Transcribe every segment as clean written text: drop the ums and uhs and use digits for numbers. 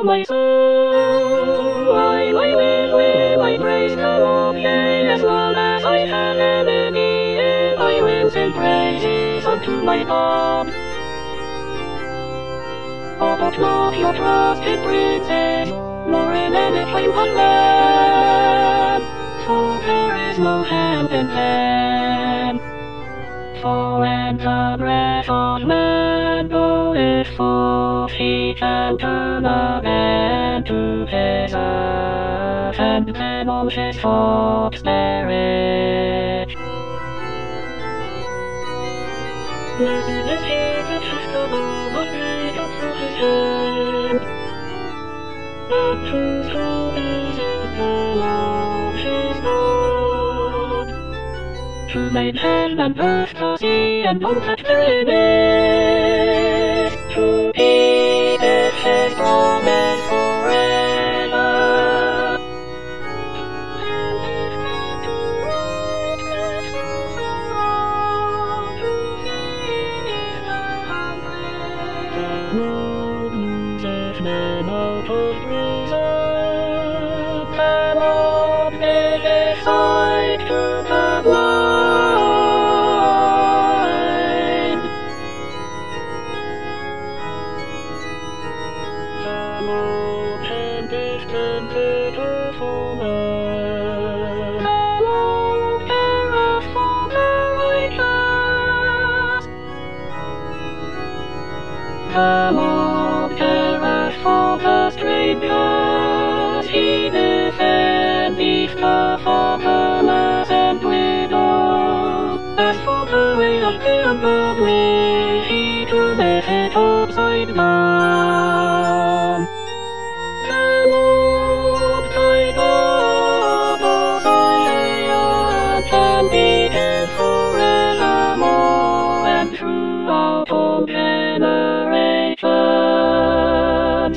my soul. I praise the Lord, yea, as long as I have enemy, and I will sing praises unto my God. Oh, put not your trust in princes, nor in any kind of man, for there is no help in them. For when the breath of man goeth forth, he can turn again to his earth, and then all his thoughts perish. Blessed is he that hath the Lord laid through his hand, and whose hope is in the Lord his God, who made heaven and earth, the sea, and all that therein is, who keepeth his promise forever, and is come to right counsel for all who fear the humble. The Lord loseth men out of prison, the Lord maketh sight to the blind. The Lord handeth tempter for man, the Lord careth for the righteous. The Lord careth for the strangers, he defendeth the fatherless and widow. As for the way of the ungodly, he turneth it upside down. The Lord thy God, O Zion, can be hid forevermore, and throughout all generations.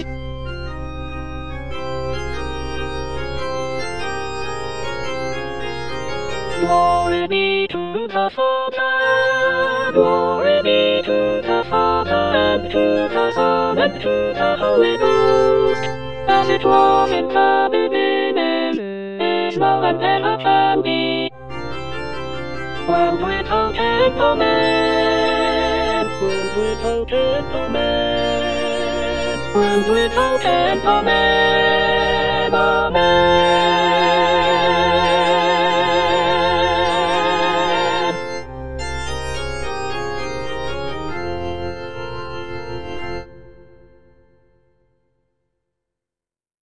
Glory be to the Father, glory be to the Father, and to the Son, and to the Holy Ghost, as it was in the beginning, is now, and ever can be, world without end, amen. World without end, amen. World without end, amen.